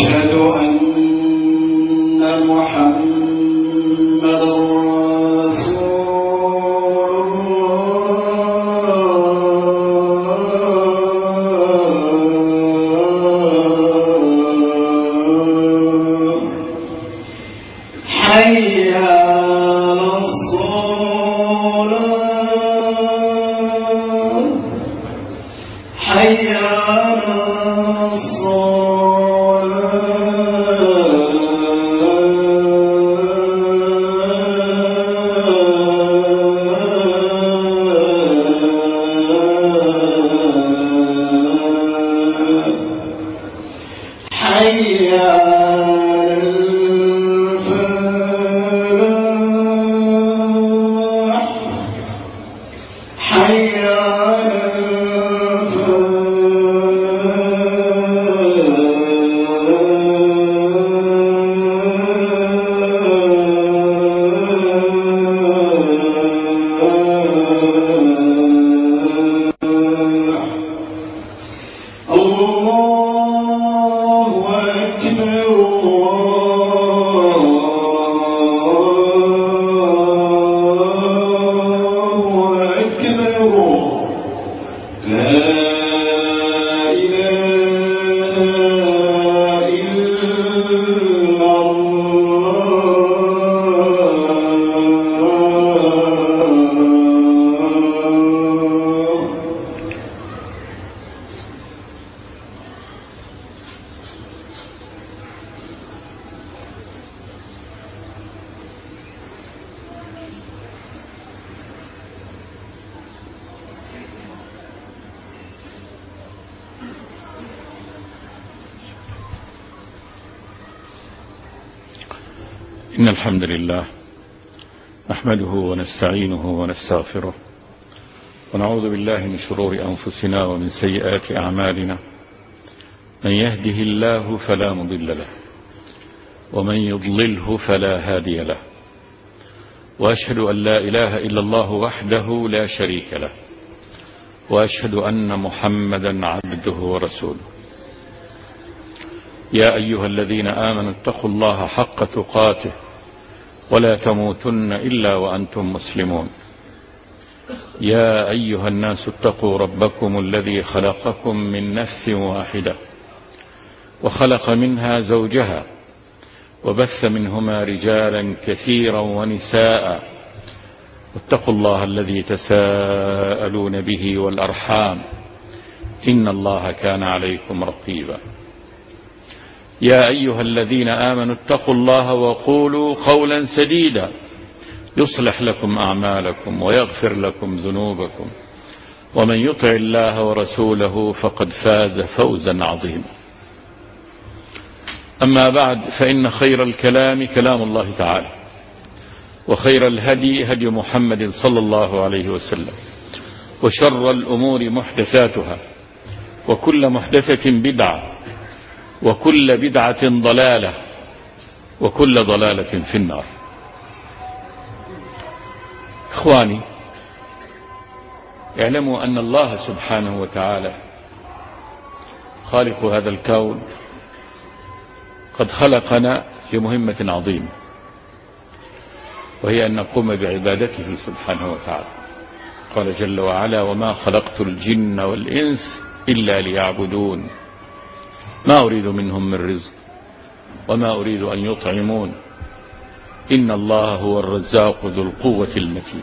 وأشهد أن محمدا رسول الله. حي على الصلاة، حي على إن الحمد لله نحمده ونستعينه ونستغفره ونعوذ بالله من شرور أنفسنا ومن سيئات أعمالنا. من يهده الله فلا مضل له ومن يضلله فلا هادي له، وأشهد أن لا إله إلا الله وحده لا شريك له، وأشهد أن محمدا عبده ورسوله. يا أيها الذين آمنوا اتقوا الله حق تقاته ولا تموتن إلا وأنتم مسلمون. يا أيها الناس اتقوا ربكم الذي خلقكم من نفس واحدة وخلق منها زوجها وبث منهما رجالا كثيرا ونساء، واتقوا الله الذي تساءلون به والأرحام إن الله كان عليكم رقيبا. يا أيها الذين آمنوا اتقوا الله وقولوا قولا سديدا يصلح لكم أعمالكم ويغفر لكم ذنوبكم، ومن يطع الله ورسوله فقد فاز فوزا عظيما. أما بعد، فإن خير الكلام كلام الله تعالى، وخير الهدي هدي محمد صلى الله عليه وسلم، وشر الأمور محدثاتها، وكل محدثة بدعة، وكل بدعة ضلالة، وكل ضلالة في النار. إخواني، اعلموا أن الله سبحانه وتعالى خالق هذا الكون قد خلقنا لمهمة عظيمة، وهي أن نقوم بعبادته سبحانه وتعالى. قال جل وعلا: وما خلقت الجن والإنس إلا ليعبدون ما أريد منهم من رزق وما أريد أن يطعمون إن الله هو الرزاق ذو القوة المتين.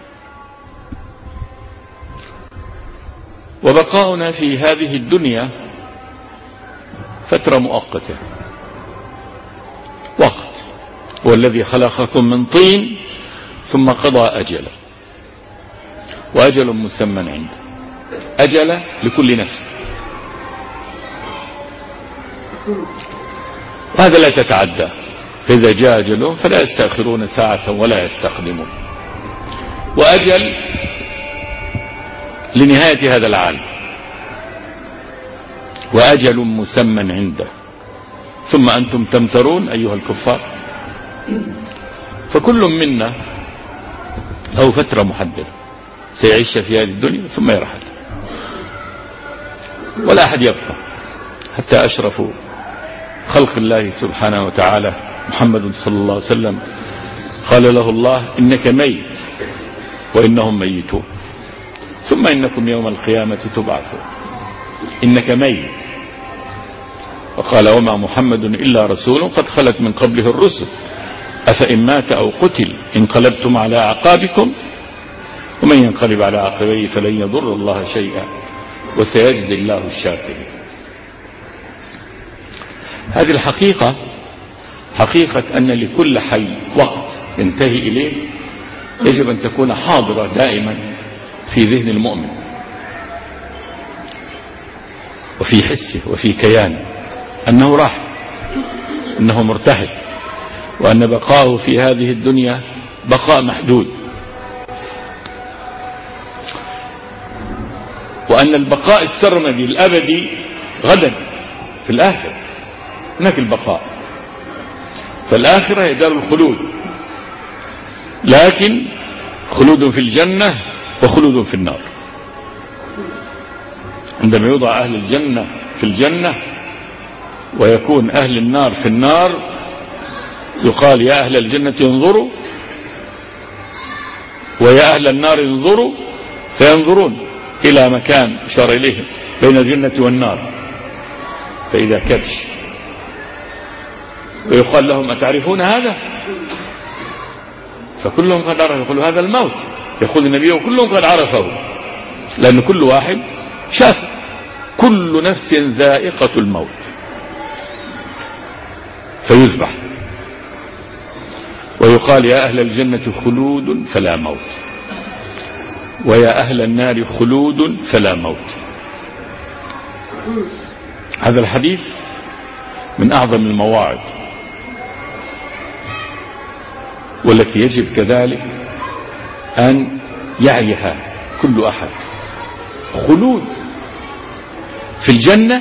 وبقاؤنا في هذه الدنيا فترة مؤقتة، وقت. هو الذي خلقكم من طين ثم قضى أجلا، وأجل مسمى عنده، أجل لكل نفس، وهذا لا تتعدى، فإذا جاء أجلهم فلا يستأخرون ساعة ولا يستقدمون. وأجل لنهاية هذا العالم، وأجل مسمى عنده، ثم أنتم تمترون أيها الكفار. فكل منا له فترة محددة سيعيش في هذه الدنيا ثم يرحل، ولا أحد يبقى حتى أشرف خلق الله سبحانه وتعالى محمد صلى الله عليه وسلم قال له الله إنك ميت وإنهم ميتون ثم إنكم يوم القيامة تبعثون إنك ميت. وقال وما محمد إلا رسول قد خلت من قبله الرسل أفإن مات أو قتل انقلبتم على أعقابكم ومن ينقلب على عقبيه فلن يضر الله شيئا وسيجزي الله الشاكرين. هذه الحقيقة حقيقة أن لكل حي وقت ينتهي إليه يجب أن تكون حاضرة دائما في ذهن المؤمن وفي حسه وفي كيانه أنه راح، أنه مرتحل، وأن بقاءه في هذه الدنيا بقاء محدود، وأن البقاء السرمدي الأبدي غدا في الآخرة. هناك البقاء، فالآخرة هي دار الخلود، لكن خلود في الجنة وخلود في النار. عندما يوضع أهل الجنة في الجنة ويكون أهل النار في النار يقال يا أهل الجنة انظروا ويا أهل النار انظروا، فينظرون إلى مكان أشار إليه بين الجنة والنار فإذا كبش، ويقال لهم أتعرفون هذا؟ فكلهم قد عرفوا، يقول هذا الموت، يقول النبي وكلهم قد عرفه، لأن كل واحد شاف، كل نفس ذائقة الموت، فيذبح ويقال يا أهل الجنة خلود فلا موت ويا أهل النار خلود فلا موت. هذا الحديث من أعظم المواعظ والتي يجب كذلك أن يعيها كل أحد. خلود في الجنة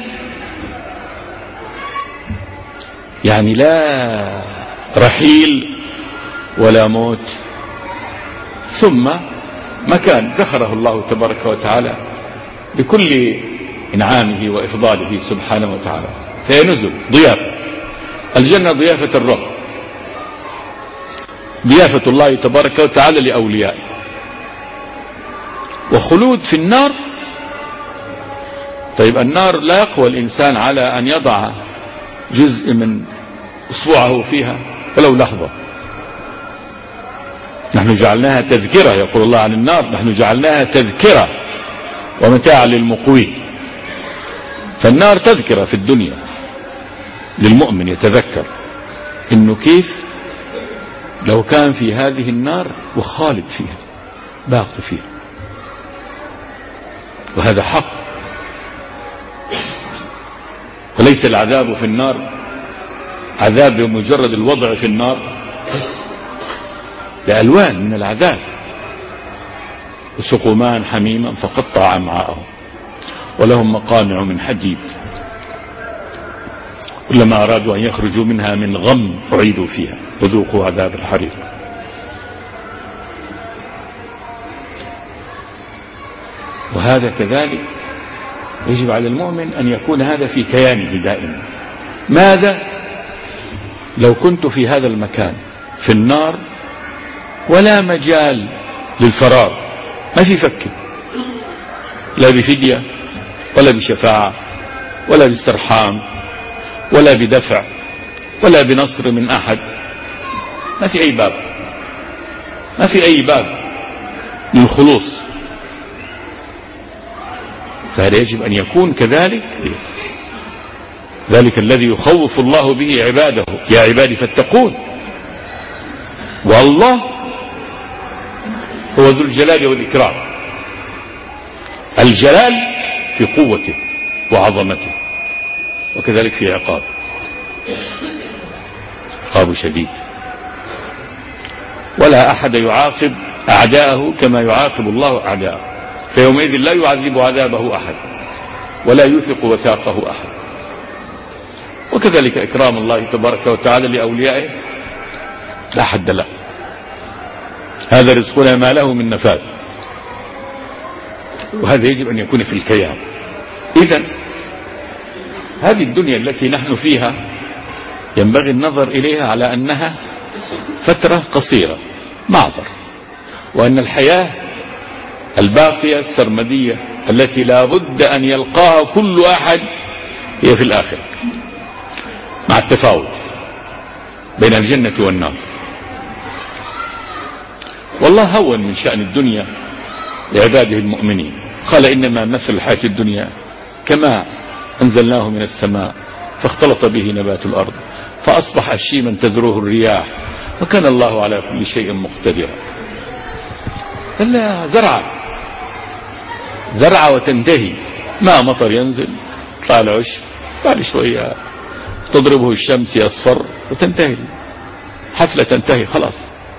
يعني لا رحيل ولا موت، ثم مكان ذكره الله تبارك وتعالى بكل إنعامه وإفضاله سبحانه وتعالى، فهي نزل ضيافة. الجنة ضيافة الرب، ضيافة الله تبارك وتعالى لأوليائه. وخلود في النار، طيب النار لا يقوى الإنسان على أن يضع جزء من أصبعه فيها ولو لحظة. نحن جعلناها تذكرة، يقول الله عن النار نحن جعلناها تذكرة ومتاع للمقوين. فالنار تذكرة في الدنيا للمؤمن، يتذكر إنه كيف لو كان في هذه النار وخالد فيها باقي فيها، وهذا حق. وليس العذاب في النار عذاب بمجرد الوضع في النار، لألوان من العذاب. وسقوا ماء حميما فقطع أمعاءهم ولهم مقامع من حديد كلما أرادوا أن يخرجوا منها من غم أعيدوا فيها وذوقوا عذاب الحريق. وهذا كذلك يجب على المؤمن أن يكون هذا في كيانه دائما. ماذا لو كنت في هذا المكان في النار ولا مجال للفرار، ما في فك، لا بفدية ولا بشفاعة ولا باسترحام ولا بدفع ولا بنصر من أحد، ما في أي باب، ما في أي باب للخلوص. فهذا يجب أن يكون كذلك، ذلك الذي يخوف الله به عباده يا عبادي فاتقون. والله هو ذو الجلال والإكرام، الجلال في قوته وعظمته، وكذلك في عقابه، عقاب شديد. ولا أحد يعاقب أعداءه كما يعاقب الله أعداءه، فيومئذ لا يعذب عذابه أحد ولا يوثق وثاقه أحد. وكذلك إكرام الله تبارك وتعالى لأوليائه لا حد له، هذا رزقنا ما له من نفاذ. وهذا يجب أن يكون في الكيان. إذن هذه الدنيا التي نحن فيها ينبغي النظر إليها على أنها فترة قصيرة معبر، وأن الحياة الباقية السرمدية التي لا بد أن يلقاها كل أحد هي في الآخرة، مع التفاوت بين الجنة والنار. والله هون من شأن الدنيا لعباده المؤمنين، قال إنما مثل الحياة الدنيا كماء أنزلناه من السماء فاختلط به نبات الأرض فأصبح هشيما تذروه الرياح وكان الله على كل شيء مقتدرا. إلا زرعة وتنتهي، ما مطر ينزل يطلع العشب، بعد شوية تضربه الشمس يصفر وتنتهي حفلة، تنتهي خلاص.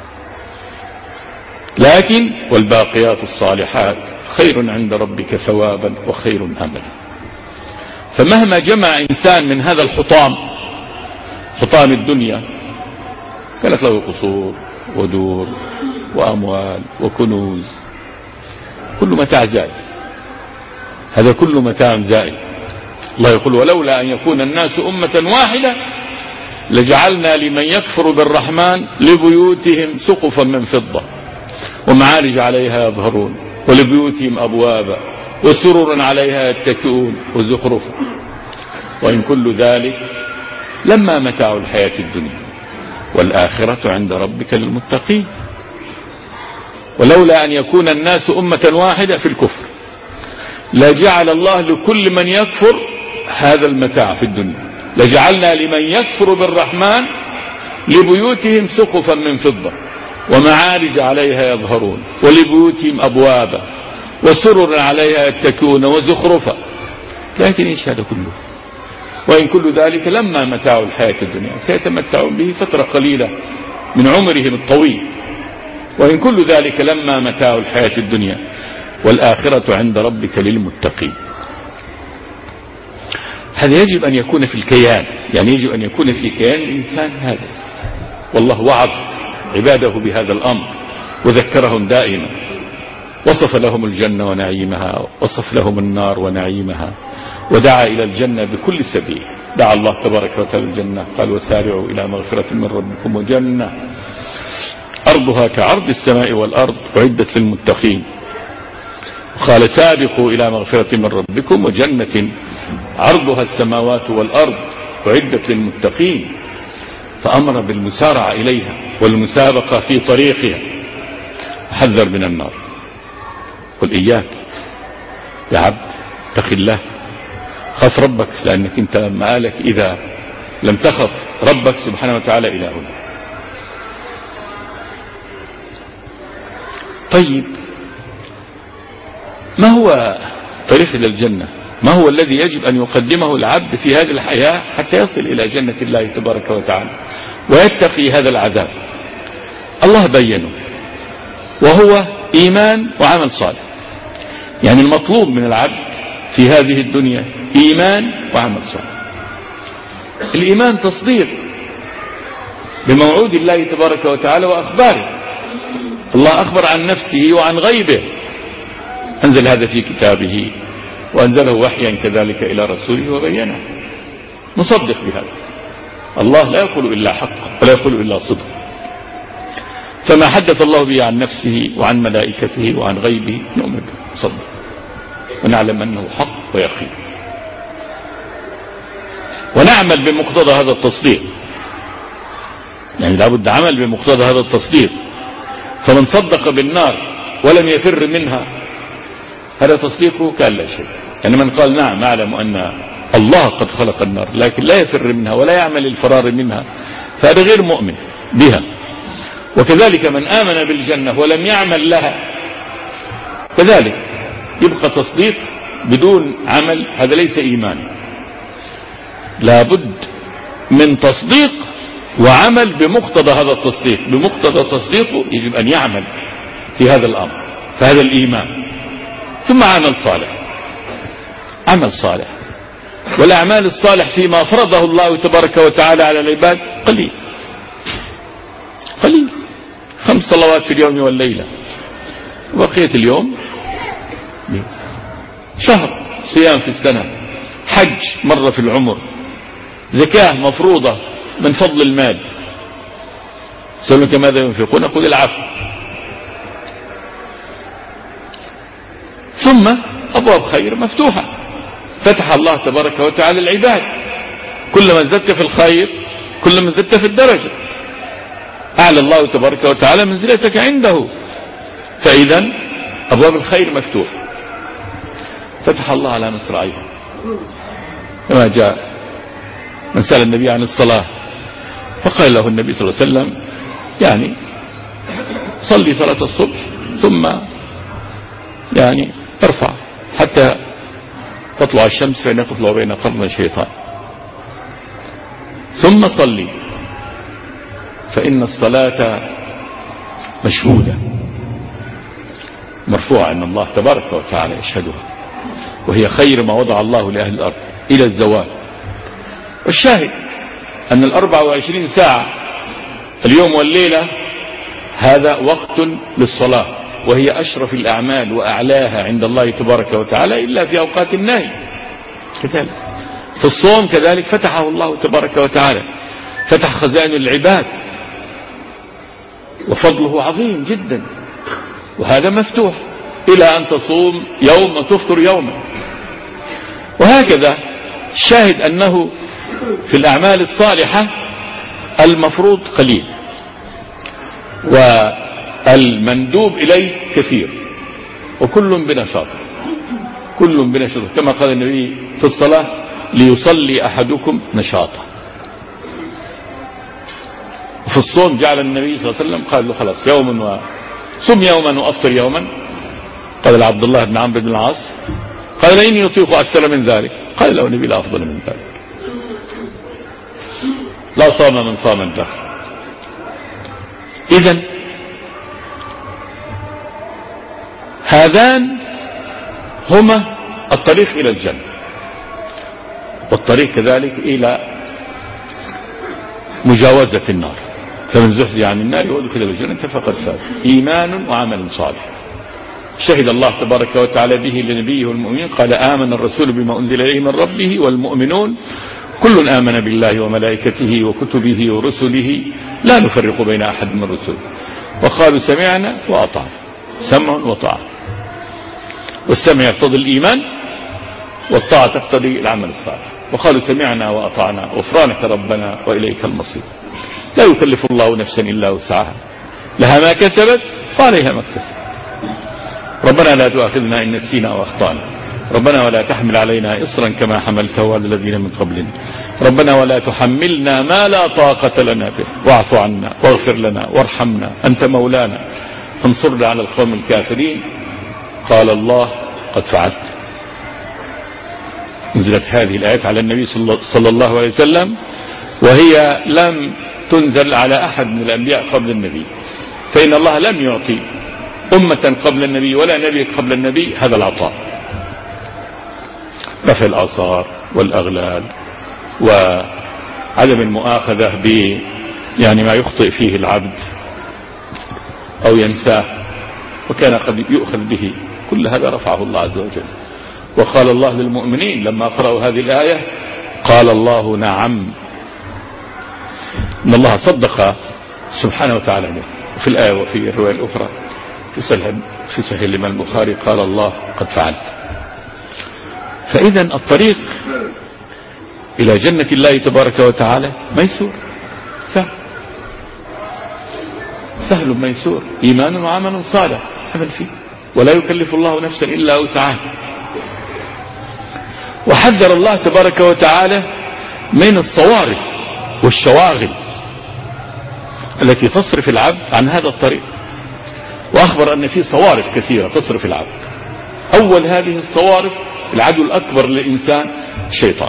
لكن والباقيات الصالحات خير عند ربك ثوابا وخير أملا. فمهما جمع إنسان من هذا حطام الدنيا، كانت له قصور ودور وأموال وكنوز، كل متاع زائل، هذا كل متاع زائل. الله يقول ولولا أن يكون الناس أمة واحدة لجعلنا لمن يكفر بالرحمن لبيوتهم سقفا من فضة ومعارج عليها يظهرون ولبيوتهم أبوابا وسررا عليها يتكئون وزخرفا وإن كل ذلك لما متاع الحياة الدنيا والآخرة عند ربك للمتقين. ولولا أن يكون الناس أمة واحدة في الكفر لجعل الله لكل من يكفر هذا المتاع في الدنيا، لجعلنا لمن يكفر بالرحمن لبيوتهم سقفا من فضة ومعارج عليها يظهرون ولبيوتهم أبوابا وسرر عليها يتكئون وزخرفا. لكن إيش هذا كله؟ وإن كل ذلك لما متاع الحياة الدنيا، سيتمتعون به فترة قليلة من عمرهم الطويل. وإن كل ذلك لما متاع الحياة الدنيا والآخرة عند ربك للمتقين. هذا يجب أن يكون في الكيان، يعني يجب أن يكون في كيان الإنسان هذا. والله وعظ عباده بهذا الأمر وذكرهم دائما، وصف لهم الجنة ونعيمها، وصف لهم النار ونعيمها، ودعا إلى الجنة بكل سبيل. دعا الله تبارك وتعالى الجنة، قال وسارعوا إلى مغفرة من ربكم وجنة أرضها كعرض السماء والأرض أعدت للمتقين. قال سابقوا إلى مغفرة من ربكم وجنة عرضها السماوات والأرض أعدت للمتقين، فأمر بالمسارعة إليها والمسابقة في طريقها، حذر من النار. قل إياك يا عبد اتق الله، خاف ربك، لأنك انت مآلك إذا لم تخف ربك سبحانه وتعالى إلى هنا. طيب ما هو طريق إلى الجنة؟ ما هو الذي يجب أن يقدمه العبد في هذه الحياة حتى يصل إلى جنة الله تبارك وتعالى ويتقي هذا العذاب؟ الله بينه، وهو إيمان وعمل صالح. يعني المطلوب من العبد في هذه الدنيا إيمان وعمل صالح. الإيمان تصديق بموعود الله تبارك وتعالى وأخباره. الله أخبر عن نفسه وعن غيبه، أنزل هذا في كتابه وأنزله وحيا كذلك إلى رسوله وبينه، نصدق بهذا. الله لا يقول إلا حق ولا يقول إلا صدق، فما حدث الله به عن نفسه وعن ملائكته وعن غيبه نؤمن به نصدق ونعلم أنه حق ويقين، ونعمل بمقتضى هذا التصديق. يعني لابد عمل بمقتضى هذا التصديق. فمن صدق بالنار ولم يفر منها هذا تصديقه كان لا شيء. يعني من قال نعم أعلم أن الله قد خلق النار لكن لا يفر منها ولا يعمل الفرار منها، فهذا غير مؤمن بها. وكذلك من آمن بالجنة ولم يعمل لها كذلك يبقى تصديق بدون عمل، هذا ليس إيمان. لابد من تصديق وعمل بمقتضى هذا التصديق. بمقتضى تصديقه يجب أن يعمل في هذا الأمر، فهذا الإيمان. ثم عمل صالح، عمل صالح. والأعمال الصالح فيما فرضه الله تبارك وتعالى على العباد قليل قليل، 5 صلوات في اليوم والليلة، وبقية اليوم شهر صيام في السنة، حج مرة في العمر، زكاة مفروضة من فضل المال. سألونك ماذا ينفقون؟ قل العفو. ثم أبواب خير مفتوحة فتح الله تبارك وتعالى العباد، كلما زدت في الخير كلما زدت في الدرجة، أعلى الله تبارك وتعالى منزلتك عنده. فإذا أبواب الخير مفتوح، فتح الله على مصراعيها، كما جاء من سأل النبي عن الصلاة فقال له النبي صلى الله عليه وسلم يعني صلي صلاة الصبح ثم يعني ارفع حتى تطلع الشمس فإنها تطلع بين قرن الشيطان، ثم صلي فإن الصلاة مشهودة مرفوعة أن الله تبارك وتعالى يشهدها، وهي خير ما وضع الله لأهل الأرض إلى الزوال. والشاهد أن 24 ساعة اليوم والليلة هذا وقت للصلاة، وهي أشرف الأعمال وأعلاها عند الله تبارك وتعالى إلا في أوقات النهي. كذلك في الصوم كذلك فتحه الله تبارك وتعالى، فتح خزائن العباد وفضله عظيم جدا، وهذا مفتوح إلى أن تصوم يوم وتفطر يوما. وهكذا الشاهد أنه في الأعمال الصالحة المفروض قليل والمندوب إليه كثير، وكل بنشاط، كل بنشاط، كما قال النبي في الصلاة ليصلي أحدكم نشاطا. وفي الصوم جعل النبي صلى الله عليه وسلم قال له خلاص يوما صم يوما وأفطر يوما. قال عبد الله بن عمرو بن العاص قال إني يطيق أكثر من ذلك، قال له النبي لا أفضل من ذلك، لا صام من صام الدهر. إذن هذان هما الطريق إلى الجنة، والطريق كذلك إلى مجاوزة النار، فمن زحزح عن النار وأدخل الجنة فقد فاز. إيمان وعمل صالح شهد الله تبارك وتعالى به لنبيه والمؤمنين، قال آمن الرسول بما أنزل إليه من ربه والمؤمنون كل آمن بالله وملائكته وكتبه ورسله لا نفرق بين أحد من رسله وقالوا سمعنا وأطعنا، سمع وطاعة. والسمع يقتضي الإيمان والطاعة تقتضي العمل الصالح. وقالوا سمعنا وأطعنا غفرانك ربنا وإليك المصير. لا يكلف الله نفسا إلا وسعها، لها ما كسبت وعليها ما اكتسبت. ربنا لا تؤاخذنا إن نسينا وأخطأنا، ربنا ولا تحمل علينا إصرا كما حملته على الذين من قبلنا، ربنا ولا تحملنا ما لا طاقة لنا به واعف عنا واغفر لنا وارحمنا أنت مولانا فانصرنا على القوم الكافرين. قال الله قد فعلت. نزلت هذه الآيات على النبي صلى الله عليه وسلم، وهي لم تنزل على أحد من الأنبياء قبل النبي، فإن الله لم يعطي أمة قبل النبي ولا نبي قبل النبي هذا العطاء، رفع الآثار والأغلال وعدم المؤاخذة ب يعني ما يخطئ فيه العبد أو ينساه وكان قد يؤخذ به، كل هذا رفعه الله عز وجل. وقال الله للمؤمنين لما قرأوا هذه الآية قال الله نعم، إن الله صدق سبحانه وتعالى به. وفي الآية وفي الرواية الأخرى في صحيح الإمام البخاري قال الله قد فعلت. فإذا الطريق إلى جنة الله تبارك وتعالى ميسور سهل ميسور، إيمان وعمل صالح عمل فيه، ولا يكلف الله نفسا إلا وسعها. وحذر الله تبارك وتعالى من الصوارف والشواغل التي تصرف العبد عن هذا الطريق، وأخبر أن في صوارف كثيرة تصرف العبد. أول هذه الصوارف العدو الأكبر للإنسان الشيطان.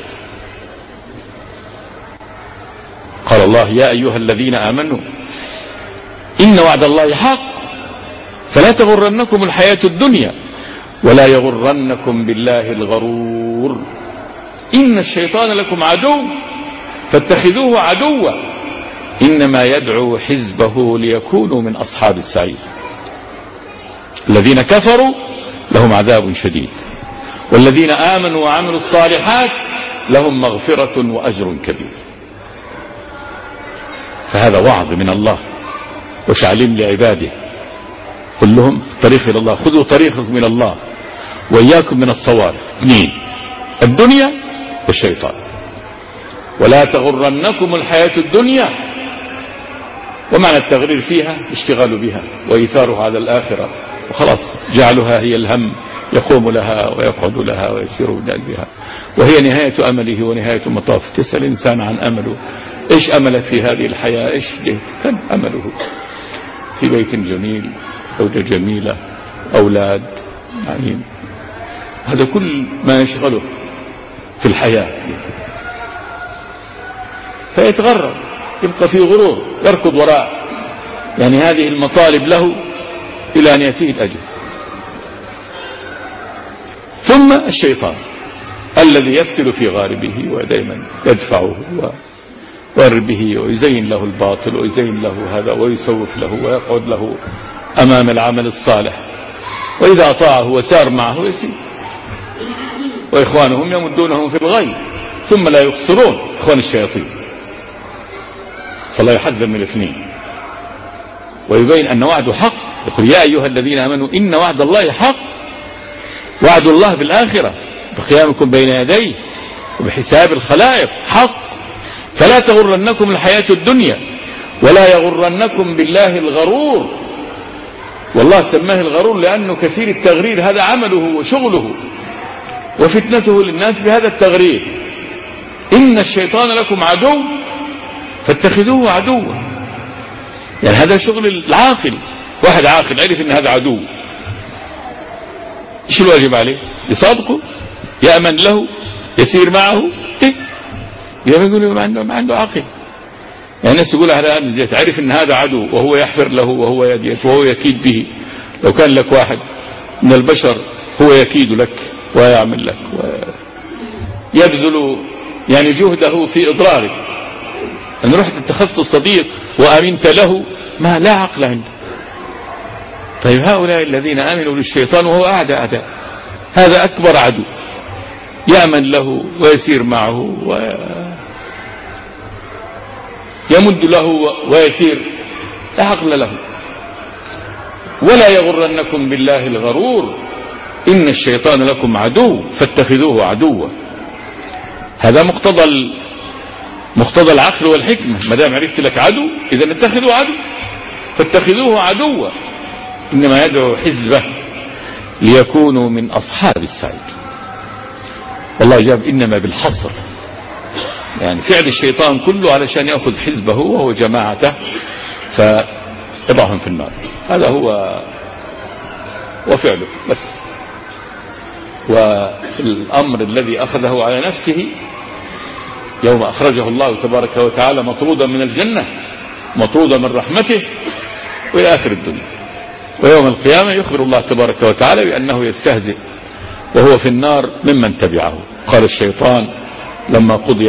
قال الله يا أيها الذين آمنوا إن وعد الله حق فلا تغرنكم الحياة الدنيا ولا يغرنكم بالله الغرور إن الشيطان لكم عدو فاتخذوه عدوا إنما يدعو حزبه ليكونوا من أصحاب السعير الذين كفروا لهم عذاب شديد والذين آمنوا وعملوا الصالحات لهم مغفرة وأجر كبير. فهذا وعظ من الله وتعليم لعباده. قل لهم الطريق إلى الله، خذوا طريقكم من الله وإياكم من الصوارف. 2 الدنيا والشيطان، ولا تغرنكم الحياة الدنيا. ومعنى التغرير فيها اشتغال بها وإيثارها على الآخرة، وخلاص جعلها هي الهم، يقوم لها ويقعد لها ويسير بها، وهي نهاية أمله ونهاية مطاف. تسأل الإنسان عن أمله، إيش أمله في هذه الحياة؟ إيش كان أمله؟ في بيت جميل، زوجة جميلة، أولاد، يعني هذا كل ما يشغله في الحياة. فيتغرر، يبقى في غرور، يركض وراء يعني هذه المطالب له إلى أن يأتيه الأجل. ثم الشيطان الذي يفتل في غاربه ودائما يدفعه ويغر به ويزين له الباطل ويزين له هذا ويسوف له ويقعد له أمام العمل الصالح، وإذا أطاعه وسار معه يسير، وإخوانهم يمدونهم في الغي ثم لا يقصرون، إخوان الشياطين. فالله يحذر من الاثنين ويبين أن وعده حق. يقول يا أيها الذين آمنوا إن وعد الله حق، وعد الله بالآخرة بقيامكم بين يديه وبحساب الخلائق حق، فلا تغرنكم الحياة الدنيا ولا يغرنكم بالله الغرور. والله سماه الغرور لأنه كثير التغرير، هذا عمله وشغله وفتنته للناس بهذا التغرير. إن الشيطان لكم عدو فاتخذوه عدوا. يعني هذا شغل العاقل، واحد عاقل عرف ان هذا عدو، ايش الواجب عليه؟ يصادقه، يأمن له، يسير معه. يقول ما عنده عاقل. يعني الناس يقول هذا عرف ان هذا عدو وهو يحفر له وهو يديت وهو يكيد به. لو كان لك واحد من البشر هو يكيد لك ويعمل لك ويبذل يعني جهده في إضرارك، أن رحت اتخذت صديق وأمنت له ما لا عقل عنده. طيب هؤلاء الذين آمنوا للشيطان وهو أعدى، هذا أكبر عدو، يأمن له ويسير معه ويمد له ويسير، لا عقل له. ولا يغرنكم بالله الغرور إن الشيطان لكم عدو فاتخذوه عدوا. هذا مقتضى العقل والحكمة. ما دام عرفت لك عدو إذا اتخذوا عدو، فاتخذوه عدوا. إنما يدعو حزبه ليكونوا من أصحاب السعير. والله جاب إنما بالحصر، يعني فعل الشيطان كله علشان يأخذ حزبه وهو جماعته فيضعهم في النار. هذا هو وفعله بس. والأمر الذي أخذه على نفسه يوم أخرجه الله تبارك وتعالى مطرودا من الجنة، مطرودا من رحمته، وإلى آخر الدنيا. ويوم القيامة يخبر الله تبارك وتعالى بأنه يستهزئ وهو في النار ممن تبعه. قال الشيطان لما قضي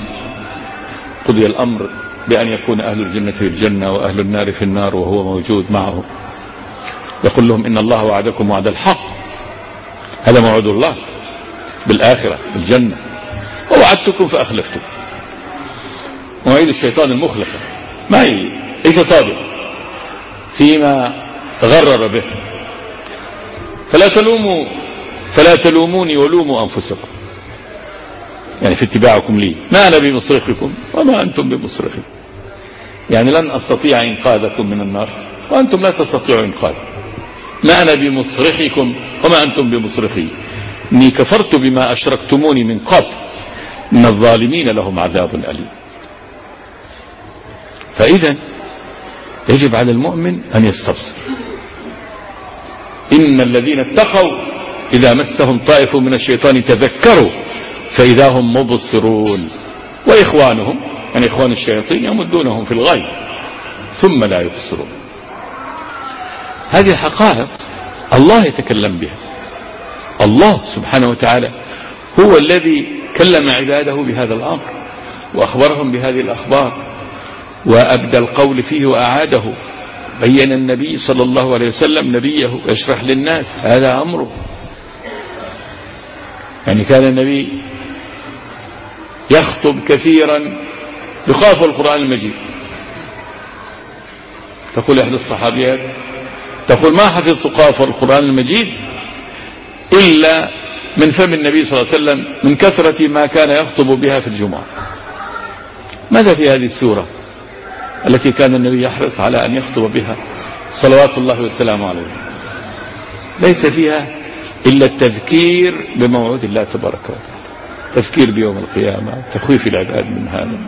الأمر بأن يكون أهل الجنة في الجنة وأهل النار في النار وهو موجود معه، يقول لهم إن الله وعدكم وعد الحق، هذا موعد الله بالآخرة بالجنة، ووعدتكم فأخلفتم. موعد الشيطان المخلفة ما هي ليس صادق فيما غرر به. فلا تلوموني ولوموا أنفسكم، يعني في اتباعكم لي، ما أنا بمصرخكم وما أنتم بمصرخي. يعني لن أستطيع إنقاذكم من النار وأنتم لا تستطيعوا إنقاذي. ما أنا بمصرخكم وما أنتم بمصرخي، إني كفرت بما أشركتموني من قبل إن الظالمين لهم عذاب أليم. فإذا يجب على المؤمن أن يستبصر. إن الذين اتقوا إذا مسهم طائف من الشيطان تذكروا فإذا هم مبصرون، وإخوانهم يعني إخوان الشياطين يمدونهم في الغي ثم لا يبصرون. هذه حقائق الله يتكلم بها. الله سبحانه وتعالى هو الذي كلم عباده بهذا الأمر وأخبرهم بهذه الأخبار وأبدى القول فيه وأعاده. بين النبي صلى الله عليه وسلم نبيه يشرح للناس، هذا أمره. يعني كان النبي يخطب كثيرا يخاف القرآن المجيد تقول إحدى الصحابيات، تقول ما حفظت قاف القرآن المجيد إلا من فم النبي صلى الله عليه وسلم من كثرة ما كان يخطب بها في الجمعة. ماذا في هذه السورة التي كان النبي يحرص على أن يخطب بها صلوات الله والسلام عليه؟ ليس فيها إلا التذكير بموعود الله تبارك وتعالى، تذكير بيوم القيامة، تخويف العباد من هذا،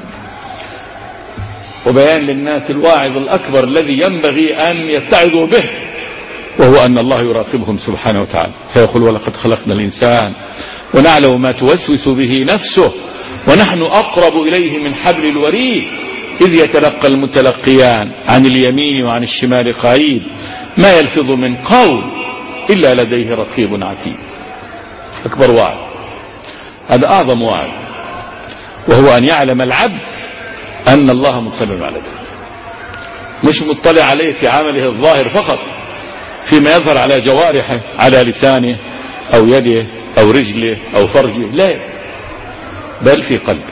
وبيان للناس الواعظ الأكبر الذي ينبغي أن يتعظوا به، وهو أن الله يراقبهم سبحانه وتعالى، فيقول ولقد خلقنا الإنسان ونعلم ما توسوس به نفسه ونحن أقرب إليه من حبل الوريد إذ يتلقى المتلقيان عن اليمين وعن الشمال قعيد ما يلفظ من قول إلا لديه رقيب عتيد. أكبر وعد، هذا أعظم وعد، وهو أن يعلم العبد أن الله مطلع عليه، مش مطلع عليه في عمله الظاهر فقط، فيما يظهر على جوارحه، على لسانه أو يده أو رجله أو فرجه، لا، بل في قلبه.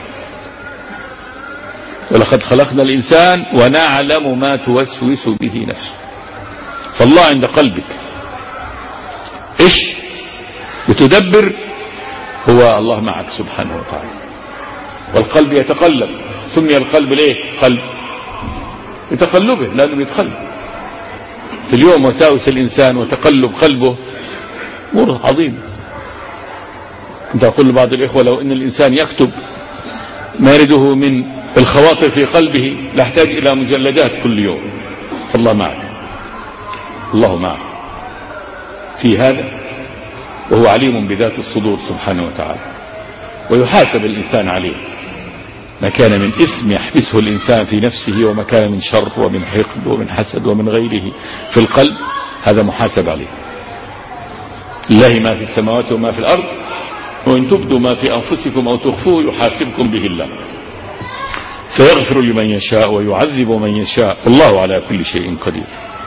ولقد خلقنا الإنسان ونعلم ما توسوس به نفسه. فالله عند قلبك، إيش بتدبر؟ هو الله معك سبحانه وتعالى. والقلب يتقلب، سمي القلب ليه قلب؟ لتقلبه، لأنه بيتقلب في اليوم. وساوس الإنسان وتقلب قلبه أمور عظيمة. كنت أقول لبعض الإخوة لو أن الإنسان يكتب ما يرده من الخواطر في قلبه لاحتاج إلى مجلدات كل يوم. فالله معك، الله معك في هذا، وهو عليم بذات الصدور سبحانه وتعالى، ويحاسب الإنسان عليه. ما كان من إثم يحبسه الإنسان في نفسه، وما كان من شر ومن حقد ومن حسد ومن غيره في القلب، هذا محاسب عليه. لله ما في السماوات وما في الأرض وإن تبدوا ما في أنفسكم أو تخفوه يحاسبكم به الله فيغفر لمن يشاء ويعذب من يشاء والله على كل شيء قدير.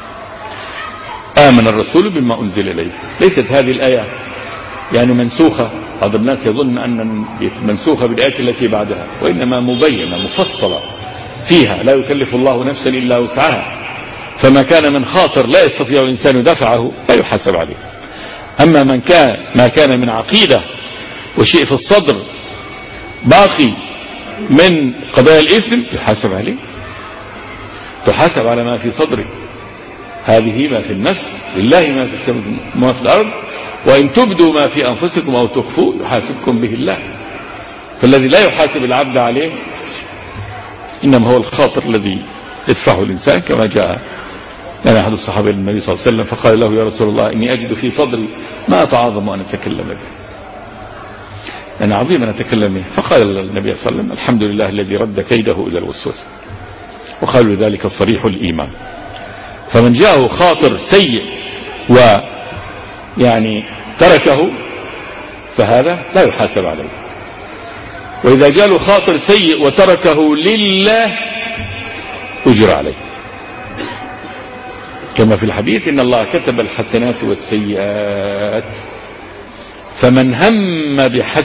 آمن الرسول بما أنزل إليه. ليست هذه الآية يعني منسوخة، بعض الناس يظن أن منسوخة بالآية التي بعدها، وإنما مبينة مفصلة فيها، لا يكلف الله نفسا إلا وسعها، فما كان من خاطر لا يستطيع الإنسان دفعه لا يحاسب عليه. أما ما كان من عقيدة وشيء في الصدر باقي من قضايا الإثم يحاسب عليه، تحاسب على ما في صدرك. هذه ما في النفس، لله ما في السماء وما في الأرض وإن تبدوا ما في أنفسكم أو تخفوه يحاسبكم به الله. فالذي لا يحاسب العبد عليه إنما هو الخاطر الذي يدفعه الإنسان، كما جاء لنا أحد الصحابة للنبي صلى الله عليه وسلم فقال له يا رسول الله إني أجد في صدري ما أتعاظم أن أتكلم به، أنا عظيم أن أتكلم به. فقال النبي صلى الله عليه وسلم الحمد لله الذي رد كيده إلى الوسوسة، وقالوا ذلك صريح الإيمان. فمن جاءه خاطر سيء ويعني تركه فهذا لا يحاسب عليه، وإذا جاء له خاطر سيء وتركه لله أجر عليه، كما في الحديث إن الله كتب الحسنات والسيئات فمن هم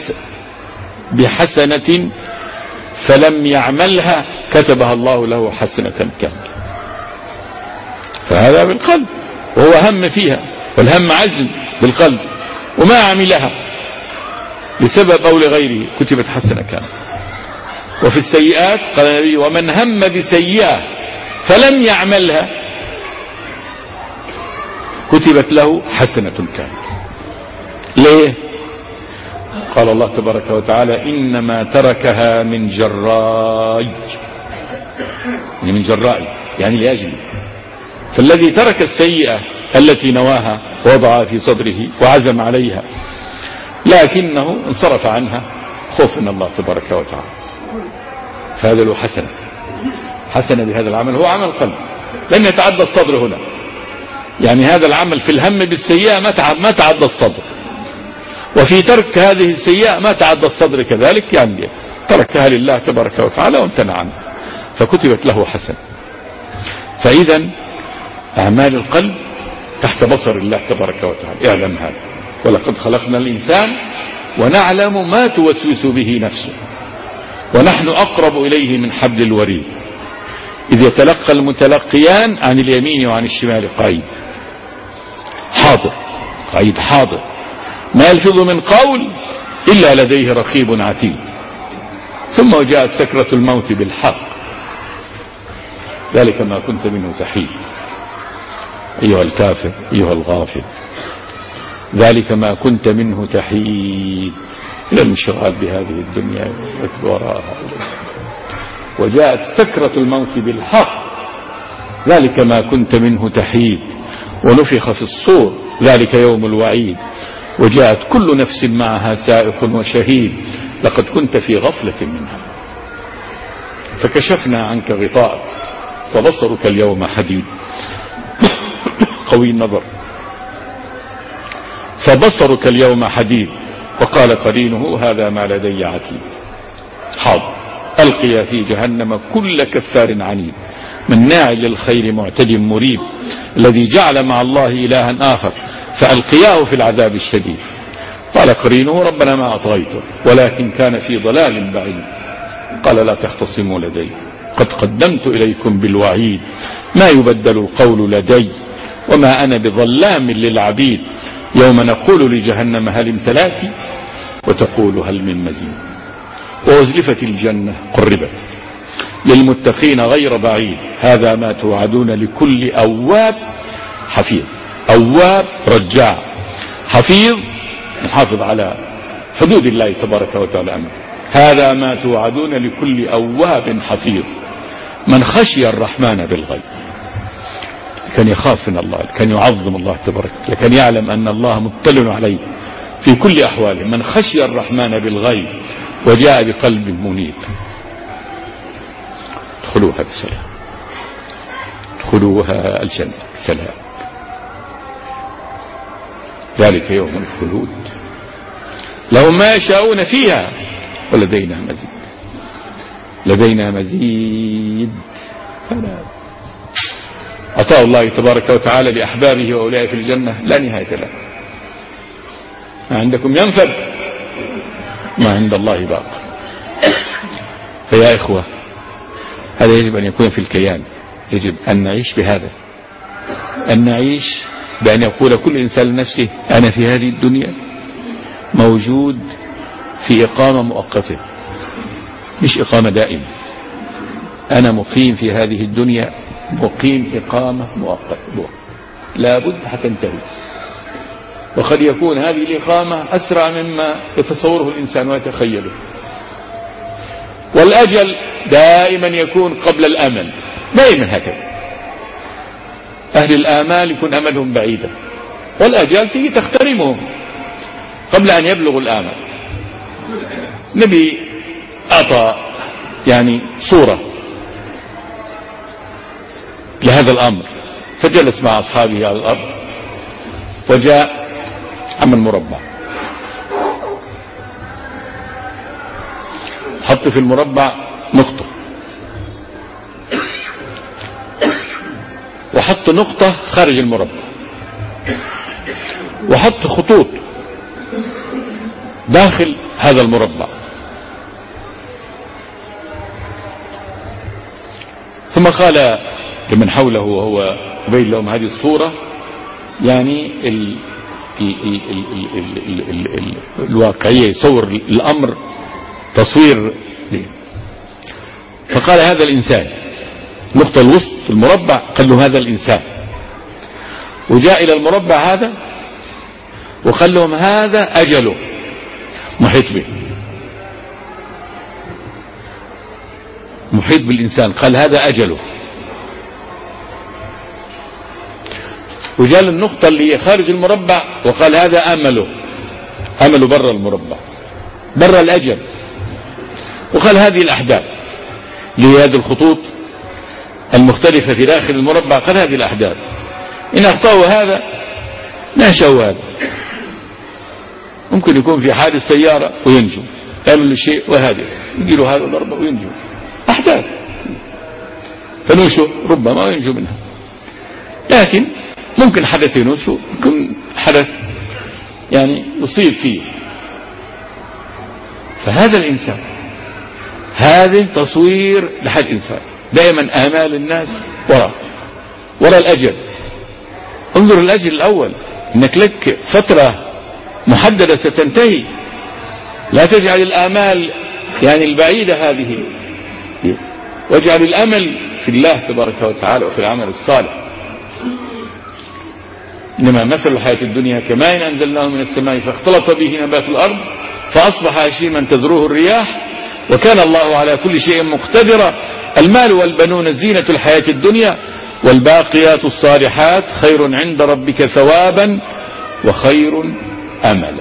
بحسنة فلم يعملها كتبها الله له حسنة كاملة. فهذا بالقلب، وهو هم فيها، والهم عزم بالقلب، وما عملها لسبب أو لغيره كتبت حسنة كاملة. وفي السيئات قال النبي ومن هم بسيئة فلم يعملها كتبت له حسنة كاملة. ليه؟ قال الله تبارك وتعالى إنما تركها من جراي، يعني من جرائي يعني لأجلي. فالذي ترك السيئة التي نواها ووضعها في صدره وعزم عليها لكنه انصرف عنها خوفا من الله تبارك وتعالى، فهذا له حسنة بهذا العمل، هو عمل قلب لن يتعدى الصدر هنا. يعني هذا العمل في الهم بالسيئة ما تعدى الصدر، وفي ترك هذه السيئة ما تعدى الصدر كذلك، يعني تركها لله تبارك وتعالى وامتنع عنها فكتبت له حسنة. فإذا أعمال القلب تحت بصر الله تبارك وتعالى، اعلم هذا. ولقد خلقنا الإنسان ونعلم ما توسوس به نفسه ونحن أقرب إليه من حبل الوريد إذ يتلقى المتلقيان عن اليمين وعن الشمال قعيد حاضر، قعيد حاضر، ما يلفظ من قول إلا لديه رقيب عتيد. ثم وجاءت سكرة الموت بالحق، ذلك ما كنت منه تحيد. أيها الكافر أيها الغافل، ذلك ما كنت منه تحيد إلى الانشغال بهذه الدنيا وراءها. وجاءت سكرة الموت بالحق، ذلك ما كنت منه تحيد. ونفخ في الصور، ذلك يوم الوعيد. وجاءت كل نفس معها سائق وشهيد، لقد كنت في غفلة منها فكشفنا عنك غطاءك فبصرك اليوم حديد. قوي النظر، فبصرك اليوم حديد. وقال قرينه هذا ما لدي عتيد. حاضر، ألقي في جهنم كل كفار عنيد مناع للخير معتد مريب الذي جعل مع الله إلها آخر فألقياه في العذاب الشديد. قال قرينه ربنا ما أطغيته ولكن كان في ضلال بعيد. قال لا تختصموا لدي قد قدمت إليكم بالوعيد ما يبدل القول لدي وما أنا بظلام للعبيد. يوم نقول لجهنم هل امتلأت وتقول هل من مزيد. وأزلفت الجنة قربت للمتقين غير بعيد هذا ما توعدون لكل أواب حفيظ. أواب رجاع، حفيظ محافظ على حدود الله تبارك وتعالى. هذا ما توعدون لكل أواب حفيظ من خشي الرحمن بالغيب، كان يخاف من الله، كان يعظم الله تبارك وتعالى، كان يعلم أن الله مطلع عليه في كل أحواله. من خشي الرحمن بالغيب وجاء بقلب منيب. ادخلوها بسلام، ادخلوها الجنة بسلام، ذلك يوم الخلود لهم ما يشاءون فيها ولدينا مزيد. لدينا مزيد. فلا عطاء الله تبارك وتعالى لأحبابه وأولئك في الجنة لا نهاية له. ما عندكم ينفد، ما عند الله باق. فيا إخوة، هذا يجب أن يكون في الكيان. يجب أن نعيش بهذا، أن نعيش بأن يقول كل إنسان لنفسه أنا في هذه الدنيا موجود في إقامة مؤقتة مش إقامة دائمة. أنا مقيم في هذه الدنيا، مقيم إقامة مؤقتة لابد حتنتهي. وقد يكون هذه الإقامة أسرع مما يتصوره الإنسان ويتخيله. والأجل دائما يكون قبل الأمل، دائما هكذا. أهل الآمال يكون أملهم بعيدا، والأجل تيجي تخترمهم قبل أن يبلغوا الآمل. نبي أعطى يعني صورة لهذا الأمر، فجلس مع أصحابه على الأرض وجاء عمل مربع، حط في المربع نقطة وحط نقطة خارج المربع وحط خطوط داخل هذا المربع. ثم قال لمن حوله وهو يبين لهم هذه الصورة يعني الواقعية، يصور الأمر تصوير دي. فقال هذا الإنسان، نقطة الوسط في المربع قال له هذا الإنسان، وجاء إلى المربع هذا وقال لهم هذا أجله محيط به، محيط بالإنسان، قال هذا أجله. وجاء النقطة اللي هي خارج المربع وقال هذا أمله، أمله برا المربع برا الأجل، وقال هذه الأحداث لهذه الخطوط المختلفة في داخل المربع، قال هذه الأحداث إن أخطأوا هذا ناشوا هذا. ممكن يكون في حادث سيارة وينجو، يعمل له شيء وهذا يجي له هذا ضربة وينجو، أحداث فنوشه ربما ينجو منها. لكن ممكن حدث ينوشه، ممكن حدث يعني يصيب فيه. فهذا الإنسان هذا تصوير لحد إنسان دائما آمال الناس وراء الأجل. انظر الأجل الأول، إنك لك فترة محددة ستنتهي، لا تجعل الآمال يعني البعيدة هذه، واجعل الأمل في الله تبارك وتعالى وفي العمل الصالح. إنما مثل الحياة الدنيا كماء أنزلناه من السماء فاختلط به نبات الأرض فأصبح هشيما تذروه الرياح وكان الله على كل شيء مقتدرا. المال والبنون زينة الحياة الدنيا والباقيات الصالحات خير عند ربك ثوابا وخير أملا.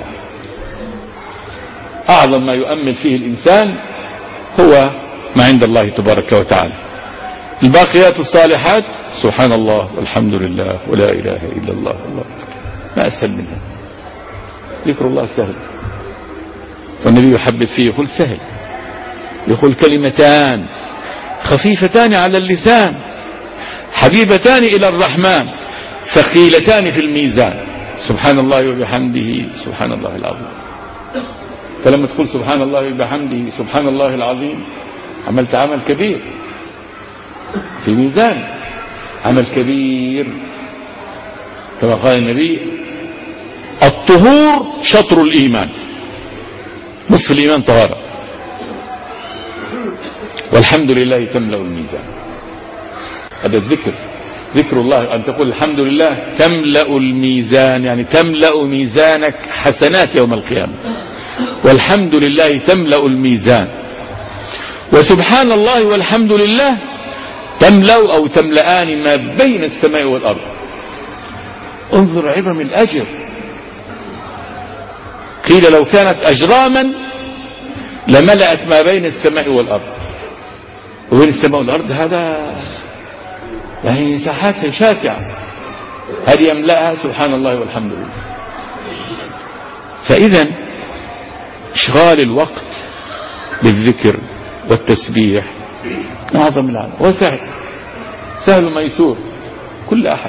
أعظم ما يؤمل فيه الإنسان هو ما عند الله تبارك وتعالى. الباقيات الصالحات سبحان الله والحمد لله ولا إله إلا الله، الله ما أسهل منها. ذكر الله سهل، والنبي يحبب فيه يقول سهل، يقول كلمتان خفيفتان على اللسان حبيبتان إلى الرحمن ثقيلتان في الميزان سبحان الله وبحمده سبحان الله العظيم. فلما تقول سبحان الله وبحمده سبحان الله العظيم عملت عمل كبير في ميزان، عمل كبير. كما قال النبي الطهور شطر الإيمان، نصف الإيمان طهارة، والحمد لله تملأ الميزان. هذا الذكر، ذكر الله، أن تقول الحمد لله تملأ الميزان، يعني تملأ ميزانك حسنات يوم القيامة، والحمد لله تملأ الميزان. وسبحان الله والحمد لله تملأ أو تملأان ما بين السماء والأرض. انظر عظم الأجر. قيل لو كانت أجراما لملأت ما بين السماء والأرض. وبين السماء والأرض هذا يعني مساحات شاسعة، هذه يملأها سبحان الله والحمد لله. فإذا إشغال الوقت بالذكر والتسبيح أعظم العمل، وسهل، سهل ميسور كل أحد.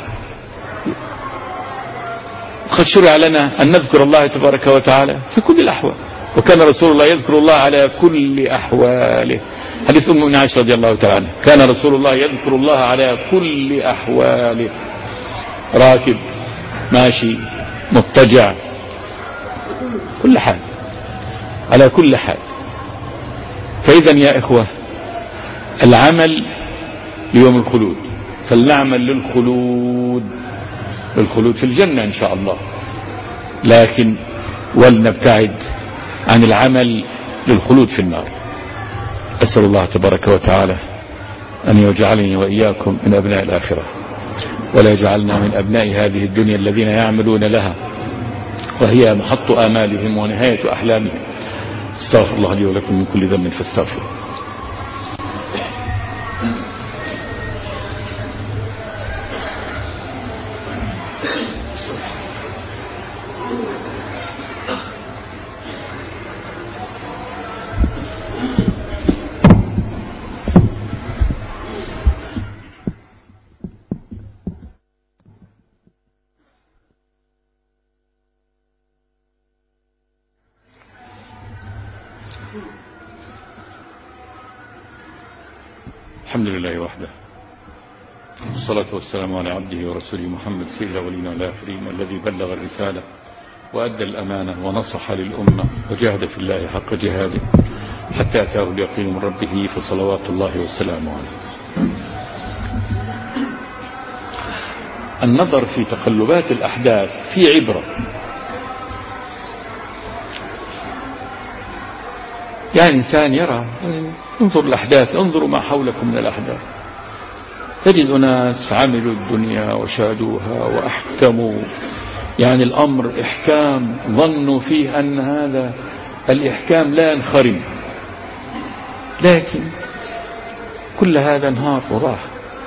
قد شرع لنا أن نذكر الله تبارك وتعالى في كل الأحوال، وكان رسول الله يذكر الله على كل أحواله. حديث أم عائشة رضي الله تعالى عنها كان رسول الله يذكر الله على كل أحواله، راكب ماشي مضطجع كل حال، على كل حال. فإذا يا إخوة العمل ليوم الخلود، فلنعمل للخلود في الجنة إن شاء الله، لكن ولنبتعد عن العمل للخلود في النار. أسأل الله تبارك وتعالى أن يجعلني وإياكم من أبناء الآخرة، ولا يجعلنا من أبناء هذه الدنيا الذين يعملون لها وهي محط آمالهم ونهاية أحلامهم. استغفر الله لي ولكم من كل ذنب فاستغفروا. الحمد لله وحده، والصلاة والسلام على عبده ورسوله محمد سيد الأولين والآخرين، الذي بلغ الرسالة وأدى الأمانة ونصح للأمة وجاهد في الله حق جهاده حتى أتاه اليقين من ربه، فصلوات الله وسلامه عليه. النظر في تقلبات الأحداث في عبرة. يعني إنسان يرى، انظر الأحداث، انظروا ما حولكم من الأحداث، تجد ناس عملوا الدنيا وشادوها وأحكموا، يعني الأمر إحكام، ظنوا فيه أن هذا الإحكام لا ينخرم، لكن كل هذا انهار وراح،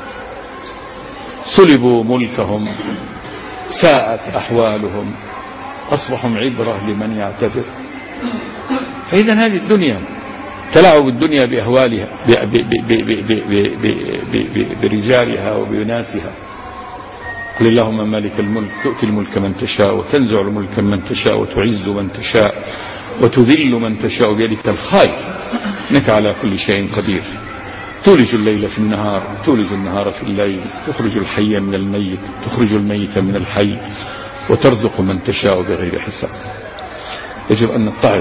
سلبوا ملكهم، ساءت أحوالهم، أصبحوا عبرة لمن يعتبر. فإذا هذه الدنيا تلعب الدنيا بأهوالها برجالها وبناسها. قل اللهم مالك الملك تؤتي الملك من تشاء وتنزع الملك من تشاء وتعز من تشاء وتذل من تشاء بيدك الخير إنك على كل شيء قدير. تولج الليل في النهار، تولج النهار في الليل، تخرج الحي من الميت، تخرج الميت من الحي، وترزق من تشاء بغير حساب. يجب أن نتعظ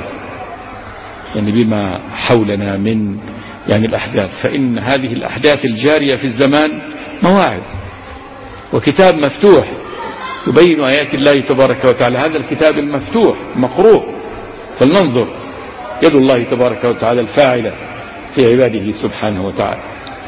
بما حولنا من الأحداث، فإن هذه الأحداث الجارية في الزمان مواعظ وكتاب مفتوح يبين آيات الله تبارك وتعالى. هذا الكتاب المفتوح مقروء، فلننظر يد الله تبارك وتعالى الفاعلة في عباده سبحانه وتعالى.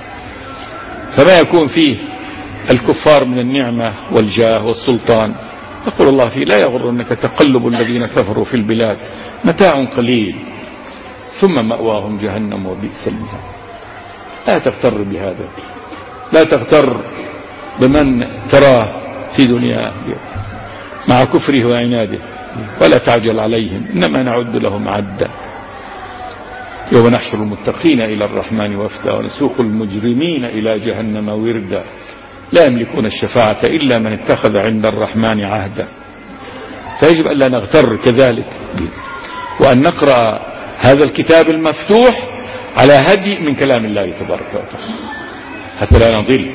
فما يكون فيه الكفار من النعمة والجاه والسلطان يقول الله فيه: لا يغرنك تقلب الذين كفروا في البلاد متاع قليل ثم مأواهم جهنم وبئس المهاد. لا تغتر بهذا، لا تغتر بمن تراه في دنيا مع كفره وعناده، ولا تعجل عليهم، إنما نعد لهم عدا. يوم نحشر المتقين إلى الرحمن وفدا ونسوق المجرمين إلى جهنم وردا لا يملكون الشفاعة إلا من اتخذ عند الرحمن عهدا. فيجب أن لا نغتر كذلك، وأن نقرأ هذا الكتاب المفتوح على هدي من كلام الله تبارك وتعالى حتى لا نضل.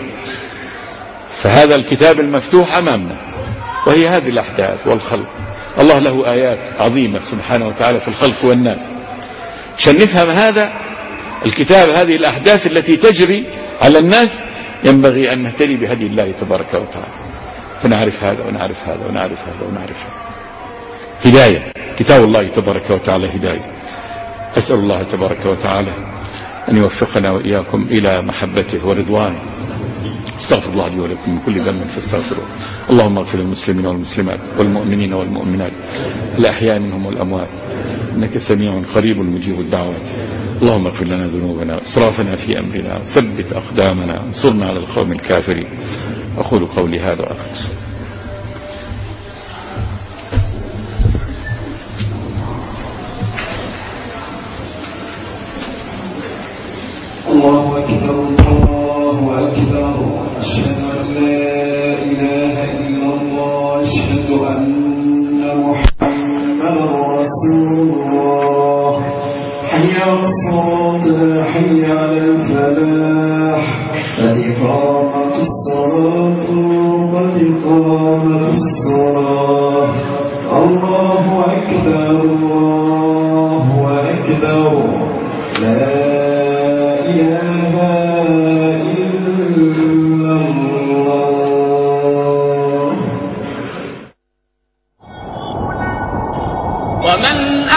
فهذا الكتاب المفتوح أمامنا، وهي هذه الأحداث والخلق. الله له آيات عظيمة سبحانه وتعالى في الخلق والناس. عشان نفهم هذا الكتاب، هذه الأحداث التي تجري على الناس، ينبغي أن نهتدي بهدي الله تبارك وتعالى، ونعرف هذا ونعرف هذا ونعرف هذا ونعرف هذا. هداية، كتاب الله تبارك وتعالى هداية. أسأل الله تبارك وتعالى أن يوفقنا وإياكم إلى محبته ورضوانه. استغفر الله لي ولكم من كل ذنب فاستغفروه. اللهم اغفر للمسلمين والمسلمات والمؤمنين والمؤمنات الأحياء منهم والأموات، إنك سميع قريب مجيب الدعوات. اللهم اغفر لنا ذنوبنا وإسرافنا في أمرنا وثبت أقدامنا وانصرنا على القوم الكافرين. أقول قولي هذا وأخلص. الله أكبر الله أكبر، أشهد أن لا إله إلا الله، أشهد أن محمدا رسول الله. حي على الصلاة، حي على الفلاح، قد قامت الصلاة، قد قامت الصلاة. الله أكبر الله أكبر، لا إله إلا الله. ومن